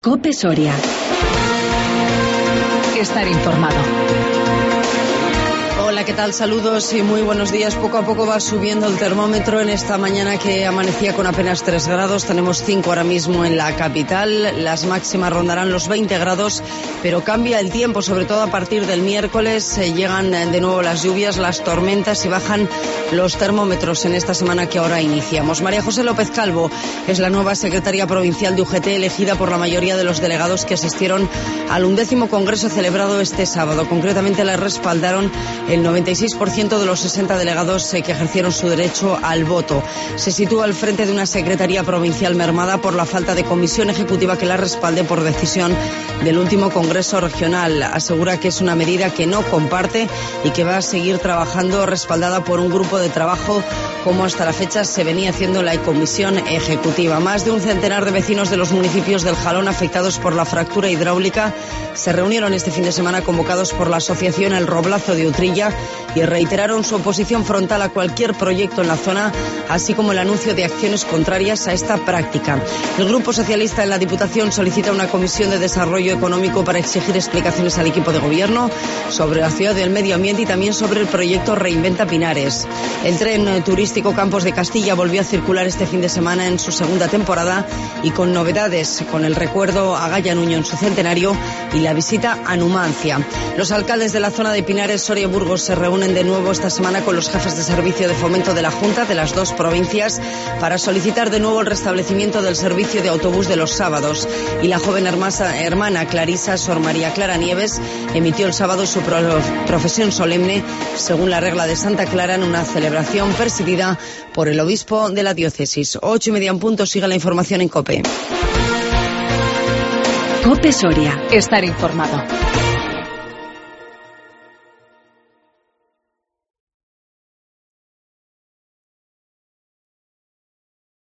COPE Soria. Estar informado. Hola, ¿qué tal? Saludos y muy buenos días. Poco a poco va subiendo el termómetro en esta mañana que amanecía con apenas 3 grados. Tenemos 5 ahora mismo en la capital. Las máximas rondarán los 20 grados, pero cambia el tiempo, sobre todo a partir del miércoles. Llegan de nuevo las lluvias, las tormentas y bajan los termómetros en esta semana que ahora iniciamos. María José López Calvo es la nueva secretaria provincial de UGT, elegida por la mayoría de los delegados que asistieron al 11º congreso celebrado este sábado. Concretamente la respaldaron el 96% de los 60 delegados que ejercieron su derecho al voto. Se sitúa al frente de una secretaría provincial mermada por la falta de comisión ejecutiva que la respalde por decisión del último congreso regional. Asegura que es una medida que no comparte y que va a seguir trabajando respaldada por un grupo de trabajo como hasta la fecha se venía haciendo en la comisión ejecutiva. Más de un centenar de vecinos de los municipios del Jalón afectados por la fractura hidráulica se reunieron este fin de semana convocados por la asociación El Roblazo de Utrilla y reiteraron su oposición frontal a cualquier proyecto en la zona, así como el anuncio de acciones contrarias a esta práctica. El Grupo Socialista en la Diputación solicita una comisión de desarrollo económico para exigir explicaciones al equipo de gobierno sobre la ciudad del medio ambiente y también sobre el proyecto Reinventa Pinares. El tren turístico Campos de Castilla volvió a circular este fin de semana en su segunda temporada y con novedades, con el recuerdo a Gaya Nuño en su centenario y la visita a Numancia. Los alcaldes de la zona de Pinares, Soria y Burgos se reúnen de nuevo esta semana con los jefes de servicio de fomento de la Junta de las dos provincias para solicitar de nuevo el restablecimiento del servicio de autobús de los sábados. Y la joven hermana Clarisa, Sor María Clara Nieves, emitió el sábado su profesión solemne según la regla de Santa Clara en una celebración presidida por el obispo de la diócesis. 8:30 en punto, sigue la información en COPE. COPE Soria. Estar informado.